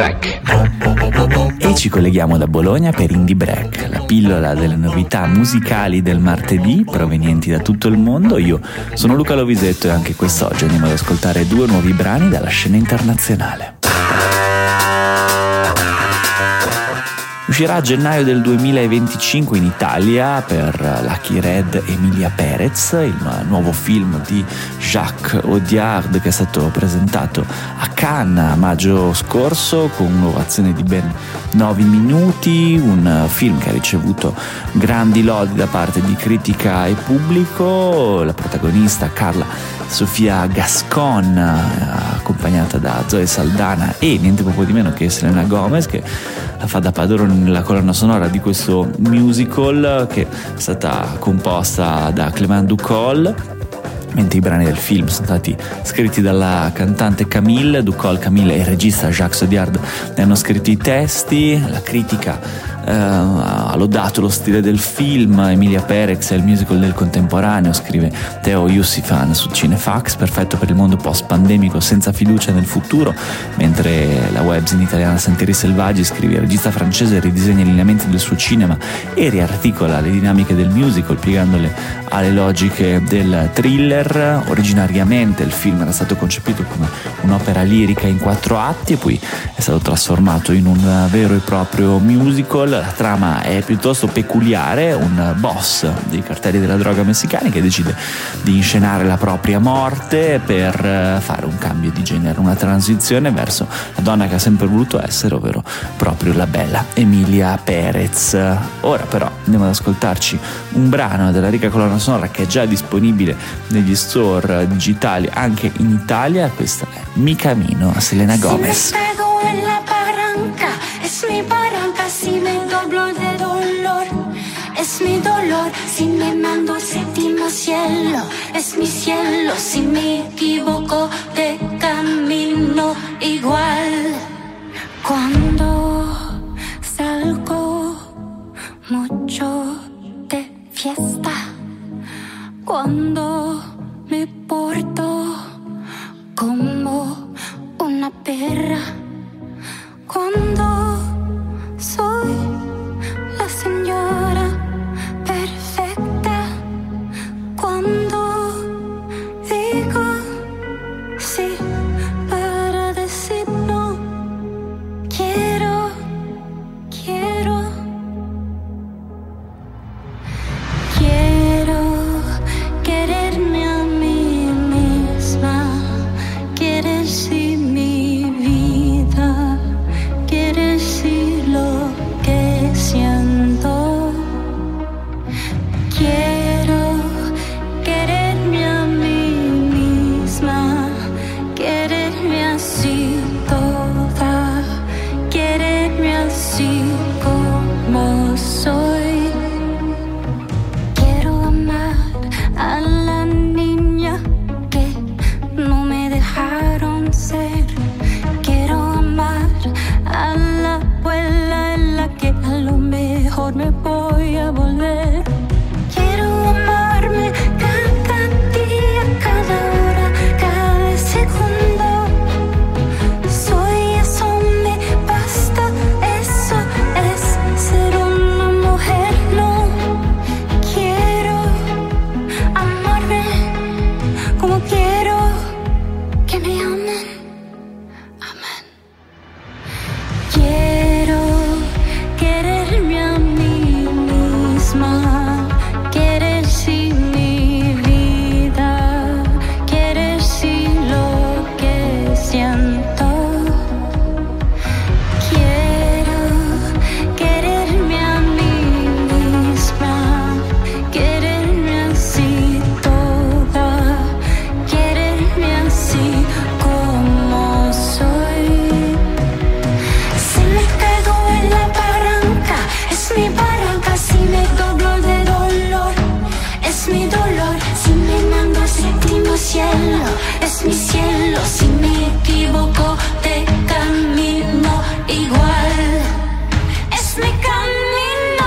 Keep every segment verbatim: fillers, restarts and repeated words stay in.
Break. E ci colleghiamo da Bologna per Indie Break, la pillola delle novità musicali del martedì provenienti da tutto il mondo. Io sono Luca Lovisetto e anche quest'oggi andiamo ad ascoltare due nuovi brani dalla scena internazionale. Uscirà a gennaio del duemilaventicinque in Italia per Lucky Red Emilia Perez, il nuovo film di Jacques Audiard che è stato presentato a Cannes a maggio scorso con un'ovazione di ben nove minuti, un film che ha ricevuto grandi lodi da parte di critica e pubblico. La protagonista Carla Sofia Gascon, accompagnata da Zoe Saldana e niente poco di meno che Selena Gomez, che la fa da padrone nella colonna sonora di questo musical, che è stata composta da Clément Ducol, mentre i brani del film sono stati scritti dalla cantante Camille Ducol. Camille e il regista Jacques Audiard ne hanno scritto i testi. La critica eh, ha lodato lo stile del film. Emilia Perez è il musical del contemporaneo, scrive Theo Youssifan su Cinefax, perfetto per il mondo post-pandemico senza fiducia nel futuro, mentre la webzine italiana Sentieri Selvaggi scrive: il regista francese ridisegna i lineamenti del suo cinema e riarticola le dinamiche del musical piegandole alle logiche del thriller. Originariamente il film era stato concepito come un'opera lirica in quattro atti e poi è stato trasformato in un vero e proprio musical. La trama è piuttosto peculiare: un boss dei cartelli della droga messicani che decide di inscenare la propria morte per fare un cambio di genere, una transizione verso la donna che ha sempre voluto essere, ovvero proprio la bella Emilia Perez. Ora però andiamo ad ascoltarci un brano della ricca colonna sonora che è già disponibile negli store digitali anche in Italia. Questa è Mi Camino, Selena Gomez. Si me pego en la barranca, es mi barranca, si me doblo de dolor, es mi dolor, si me mando al séptimo cielo, es mi cielo, si me equivoco de camino igual. Cuando salgo mucho de fiesta, cuando me porto como una perra, cuando soy la señora perfecta, cuando digo sí para decir no, quiero, quiero, quiero quererme a mí misma, querer sí mi vida, querer sí lo que siento. Quiero quererme a mí misma, quererme así toda, quererme así como soy. Quiero amar a la niña que no me dejaron ser. Quiero amar a la abuela en la que a lo mejor me voy a volver. Quiero amarme cada día, cada hora, cada segundo. Soy eso, me basta, eso es ser una mujer. No quiero amarme como quiero que me amen. Amén. Quiero quererme a mí misma, querer sí mi vida, querer sí lo que siento. Quiero quererme a mí misma, quererme así toda, quererme así como soy. Si me caigo en la barranca, es mi barranca, si me doblo de dolor, es mi dolor, si me mando al séptimo cielo, es mi cielo, si me equivoco de camino igual, es mi camino.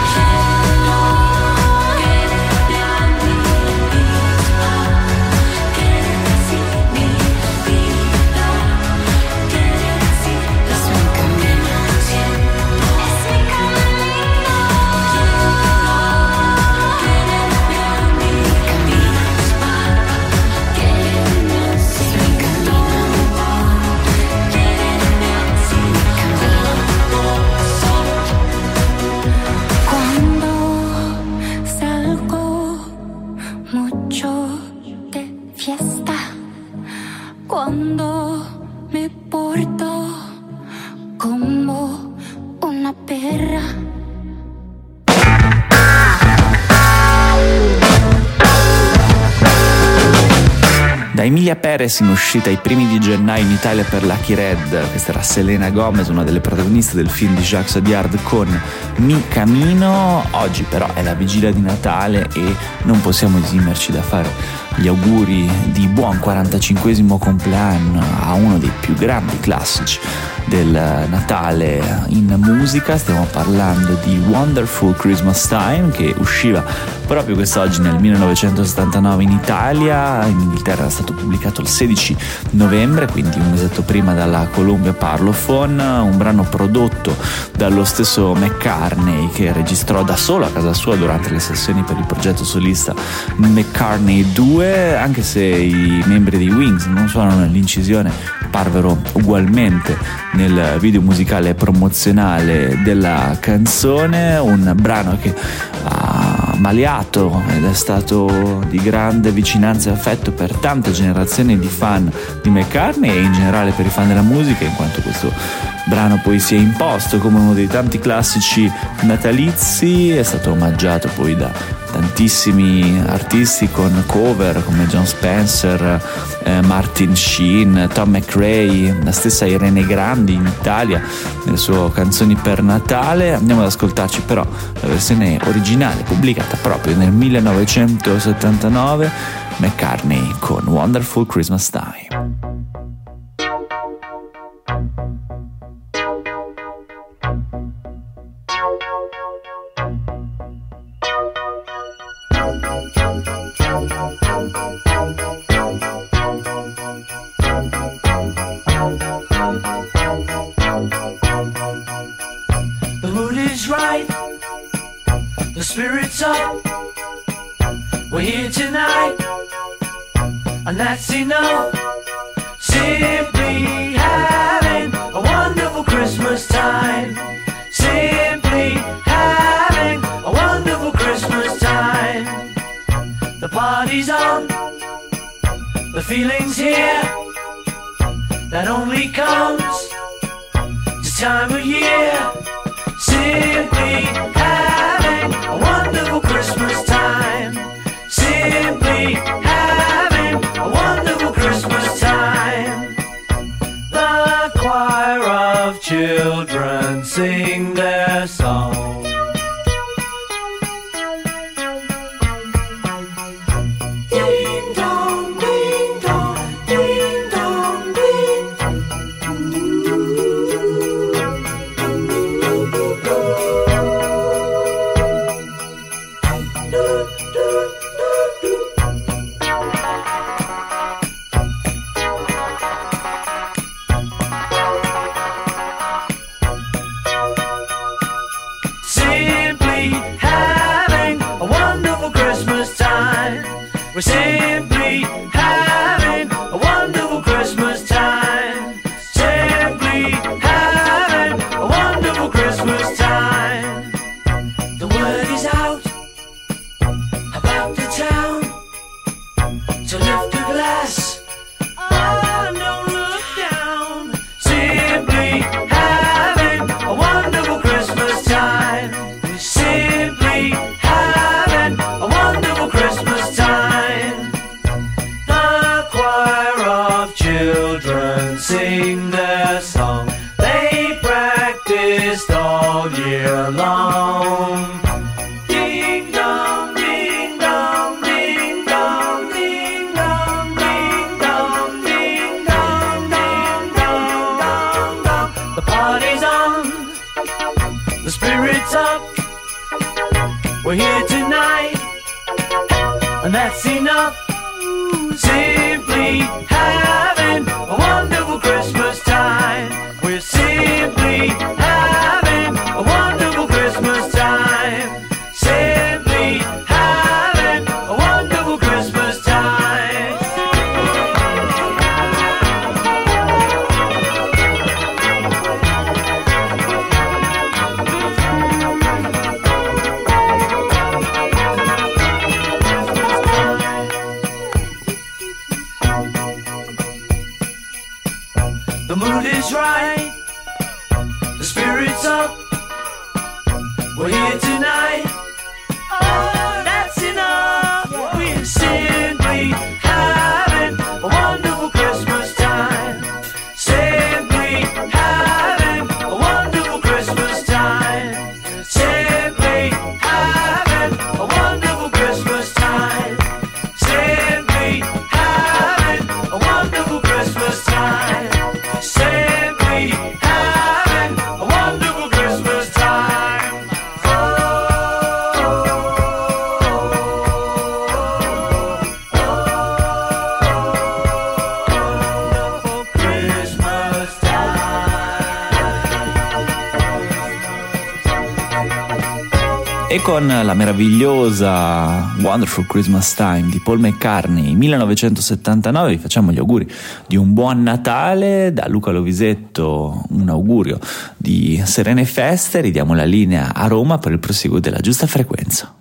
Quererme a mí misma, querer así mi vida, querer así lo Emilia Perez, in uscita i primi di gennaio in Italia per Lucky Red. Questa era Selena Gomez, una delle protagoniste del film di Jacques Audiard con Mi Camino. Oggi però è la vigilia di Natale e non possiamo esimerci da fare gli auguri di buon quarantacinquesimo compleanno a uno dei più grandi classici del Natale in musica. Stiamo parlando di Wonderful Christmas Time, che usciva proprio quest'oggi nel millenovecentosettantanove in Italia. In Inghilterra è stato pubblicato il sedici novembre, quindi un mesetto prima dalla Columbia Parlophone, un brano prodotto dallo stesso McCartney, che registrò da solo a casa sua durante le sessioni per il progetto solista McCartney due, anche se i membri dei Wings non suonano nell'incisione, parvero ugualmente nel video musicale promozionale della canzone. Un brano che ha maleato ed è stato di grande vicinanza e affetto per tante generazioni di fan di McCartney e in generale per i fan della musica, in quanto questo brano poi si è imposto come uno dei tanti classici natalizi. È stato omaggiato poi da tantissimi artisti con cover come John Spencer, eh, Martin Sheen, Tom McRae, la stessa Irene Grandi in Italia nelle sue canzoni per Natale. Andiamo ad ascoltarci però la versione originale pubblicata proprio nel millenovecentosettantanove, McCartney con Wonderful Christmas Time. The spirit's up, we're here tonight, and that's enough. Simply having a wonderful Christmas time. Simply having a wonderful Christmas time. The party's on, the feeling's here, that only comes this time of year. Simply having a wonderful Christmas time. Simply having a wonderful Christmas time. The choir of children sing their song. Ding dong, ding dong, ding dong, ding. We're simply having a wonderful Christmas time. Simply having a wonderful Christmas time. The word is out about the town to lift a glass. Oh, don't look down. Simply having a wonderful Christmas time. We're simply having a wonderful Christmas time. Children sing their song. They practiced all year long. Ding dong, ding dong, ding dong, ding dong, ding dong, ding dong, ding dong, dong, dong. The party's on, the spirit's up. We're here tonight, and that's enough. Simply having a wonderful Christmas time. We're simply having a wonderful Christmas time. Simply having a wonderful Christmas time. The mood is right, the spirit's up. We're here tonight. Oh, that's enough. We're simply having a E con la meravigliosa Wonderful Christmas Time di Paul McCartney millenovecentosettantanove vi facciamo gli auguri di un buon Natale. Da Luca Lovisetto un augurio di serene feste. Ridiamo la linea a Roma per il proseguo della Giusta Frequenza.